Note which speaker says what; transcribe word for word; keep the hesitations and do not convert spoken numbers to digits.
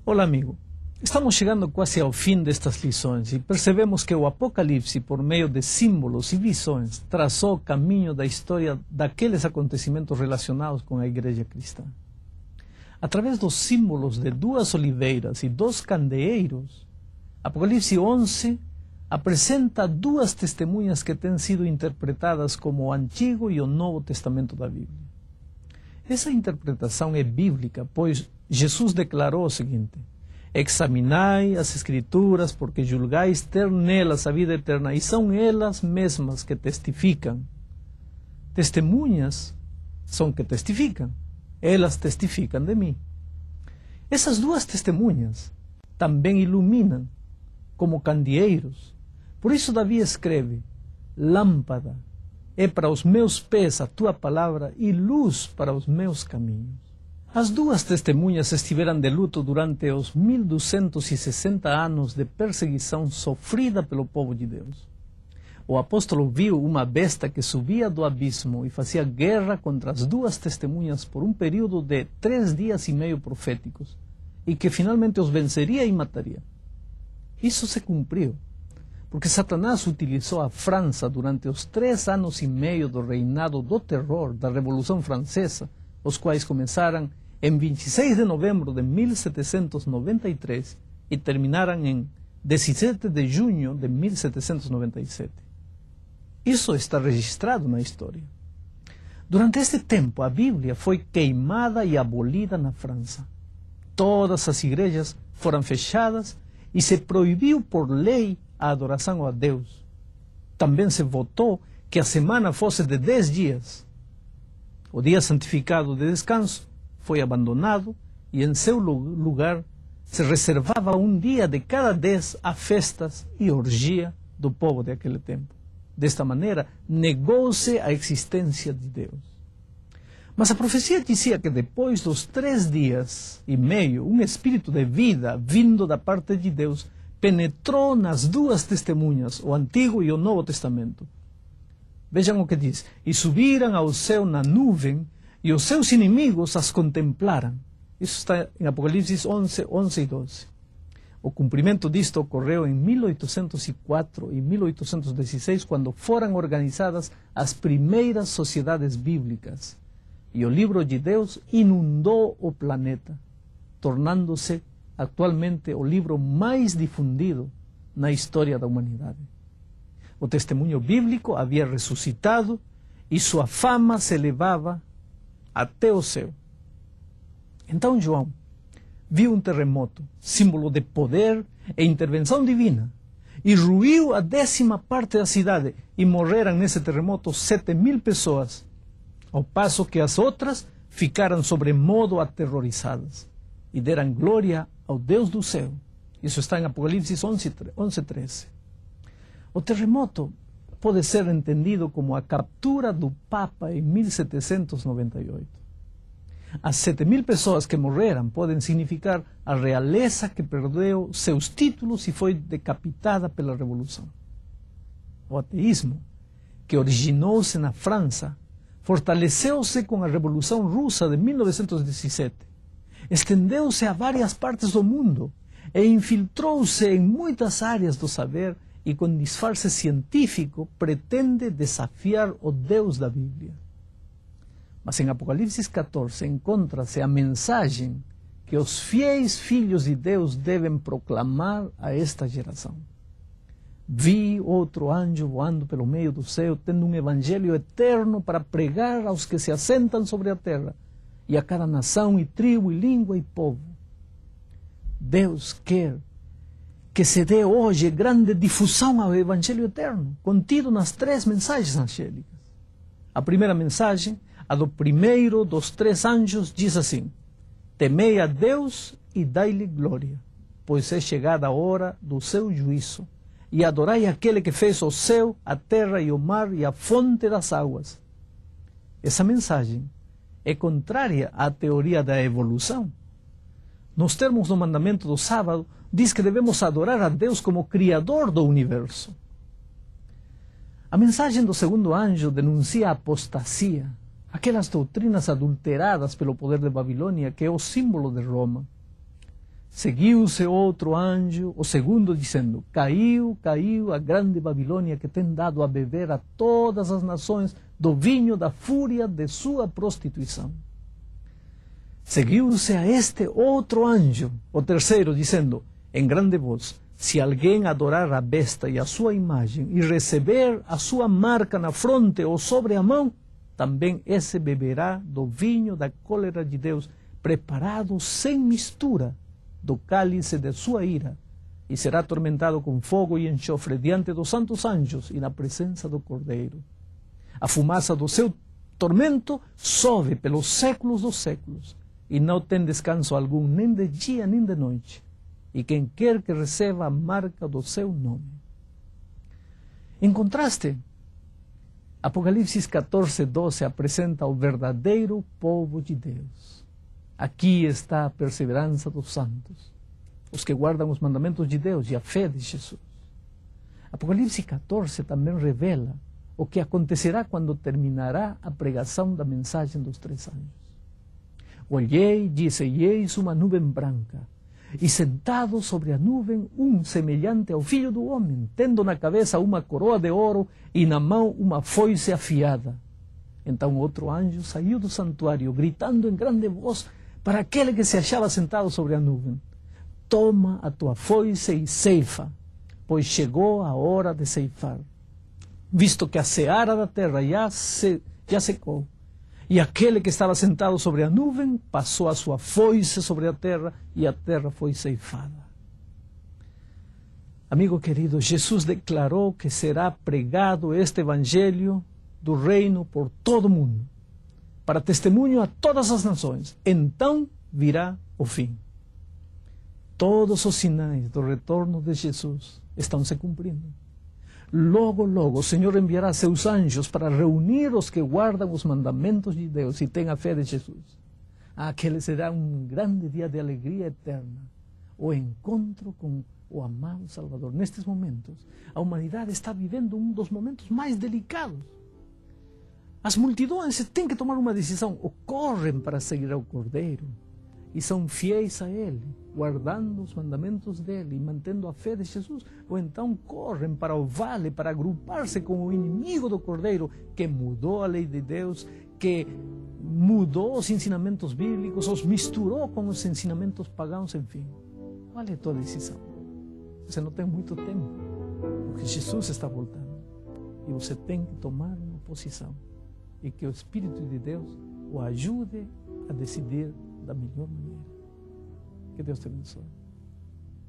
Speaker 1: Olá, amigo. Estamos chegando quase ao fim destas lições e percebemos que o Apocalipse, por meio de símbolos e visões, traçou o caminho da história daqueles acontecimentos relacionados com a igreja cristã. Através dos símbolos de duas oliveiras e dos candeeiros, Apocalipse onze apresenta duas testemunhas que têm sido interpretadas como o Antigo e o Novo Testamento da Bíblia. Essa interpretação é bíblica, pois Jesus declarou o seguinte: examinai as Escrituras, porque julgais ter nelas a vida eterna, e são elas mesmas que testificam. Testemunhas são que testificam. Elas testificam de mim. Essas duas testemunhas também iluminam como candeeiros. Por isso Davi escreve: lâmpada é para os meus pés a tua palavra e luz para os meus caminhos. As duas testemunhas estiveram de luto durante os mil duzentos e sessenta anos de perseguição sofrida pelo povo de Deus. O apóstolo viu uma besta que subia do abismo e fazia guerra contra as duas testemunhas por um período de três dias e meio proféticos, e que finalmente os venceria e mataria. Isso se cumpriu, porque Satanás utilizou a França durante os três anos e meio do reinado do terror da Revolução Francesa, os quais começaram em vinte e seis de novembro de mil setecentos e noventa e três e terminaram em dezessete de junho de mil setecentos e noventa e sete. Isso está registrado na história. Durante este tempo, a Bíblia foi queimada e abolida na França. Todas as igrejas foram fechadas e se proibiu por lei a adoração a Deus. Também se votou que a semana fosse de dez dias. O dia santificado de descanso foi abandonado e em seu lugar se reservava um dia de cada dez a festas e orgia do povo daquele tempo. Desta maneira, negou-se a existência de Deus. Mas a profecia dizia que depois dos três dias e meio, um espírito de vida vindo da parte de Deus penetrou nas duas testemunhas, o Antigo e o Novo Testamento. Vejam o que diz: e subiram ao céu na nuvem, e os seus inimigos as contemplaram. Isso está em Apocalipse onze, onze e doze. O cumprimento disto ocorreu em mil oitocentos e quatro e mil oitocentos e dezesseis, quando foram organizadas as primeiras sociedades bíblicas. E o livro de Deus inundou o planeta, tornando-se atualmente o livro mais difundido na história da humanidade. O testemunho bíblico havia ressuscitado e sua fama se elevava até o céu. Então João viu um terremoto, símbolo de poder e intervenção divina, e ruiu a décima parte da cidade, e morreram nesse terremoto sete mil pessoas, ao passo que as outras ficaram sobremodo aterrorizadas, e deram glória ao Deus do céu. Isso está em Apocalipse onze, treze. O terremoto pode ser entendido como a captura do Papa em mil setecentos e noventa e oito. As sete mil pessoas que morreram podem significar a realeza que perdeu seus títulos e foi decapitada pela Revolução. O ateísmo, que originou-se na França, fortaleceu-se com a Revolução Russa de mil novecentos e dezessete, estendeu-se a várias partes do mundo e infiltrou-se em muitas áreas do saber, e com disfarce científico pretende desafiar o Deus da Bíblia. Mas em Apocalipse catorze encontra-se a mensagem que os fiéis filhos de Deus devem proclamar a esta geração. Vi outro anjo voando pelo meio do céu, tendo um evangelho eterno para pregar aos que se assentam sobre a terra, e a cada nação e tribo e língua e povo. Deus quer que se dê hoje grande difusão ao Evangelho eterno, contido nas três mensagens angélicas. A primeira mensagem, a do primeiro dos três anjos, diz assim: temei a Deus e dai-lhe glória, pois é chegada a hora do seu juízo, e adorai aquele que fez o céu, a terra e o mar e a fonte das águas. Essa mensagem é contrária à teoria da evolução. Nos termos do mandamento do sábado, diz que devemos adorar a Deus como Criador do universo. A mensagem do segundo anjo denuncia a apostasia, aquelas doutrinas adulteradas pelo poder de Babilônia, que é o símbolo de Roma. Seguiu-se outro anjo, o segundo, dizendo: Caiu, caiu a grande Babilônia, que tem dado a beber a todas as nações do vinho da fúria de sua prostituição. Seguiu-se a este outro anjo, o terceiro, dizendo em grande voz: Se alguém adorar a besta e a sua imagem, e receber a sua marca na fronte ou sobre a mão, também esse beberá do vinho da cólera de Deus, preparado sem mistura, do cálice de sua ira, e será atormentado com fogo e enxofre diante dos santos anjos e na presença do Cordeiro. A fumaça do seu tormento sobe pelos séculos dos séculos, e não tem descanso algum, nem de dia nem de noite. E quem quer que receba a marca do seu nome. Em contraste, Apocalipse catorze, doze apresenta o verdadeiro povo de Deus. Aqui está a perseverança dos santos, os que guardam os mandamentos de Deus e a fé de Jesus. Apocalipse catorze também revela o que acontecerá quando terminará a pregação da mensagem dos três anjos. Olhei, disse, e eis uma nuvem branca, e sentado sobre a nuvem um semelhante ao Filho do Homem, tendo na cabeça uma coroa de ouro e na mão uma foice afiada. Então outro anjo saiu do santuário, gritando em grande voz para aquele que se achava sentado sobre a nuvem: Toma a tua foice e ceifa, pois chegou a hora de ceifar, visto que a seara da terra já, se, já secou. E aquele que estava sentado sobre a nuvem passou a sua foice sobre a terra, e a terra foi ceifada. Amigo querido, Jesus declarou que será pregado este evangelho do reino por todo o mundo, para testemunho a todas as nações. Então virá o fim. Todos os sinais do retorno de Jesus estão se cumprindo. Logo, logo, o Senhor enviará seus anjos para reunir os que guardam os mandamentos de Deus e têm a fé de Jesus. Aquele será um grande dia de alegria eterna, o encontro com o amado Salvador. Nestes momentos, a humanidade está vivendo um dos momentos mais delicados. As multidões têm que tomar uma decisão: ou correm para seguir ao Cordeiro e são fiéis a Ele, guardando os mandamentos dele e mantendo a fé de Jesus, ou então correm para o vale para agrupar-se com o inimigo do Cordeiro, que mudou a lei de Deus, que mudou os ensinamentos bíblicos, os misturou com os ensinamentos pagãos, enfim. Qual é a tua decisão? Você não tem muito tempo, porque Jesus está voltando, e você tem que tomar uma posição, e que o Espírito de Deus o ajude a decidir da melhor maneira. Que Deus te abençoe.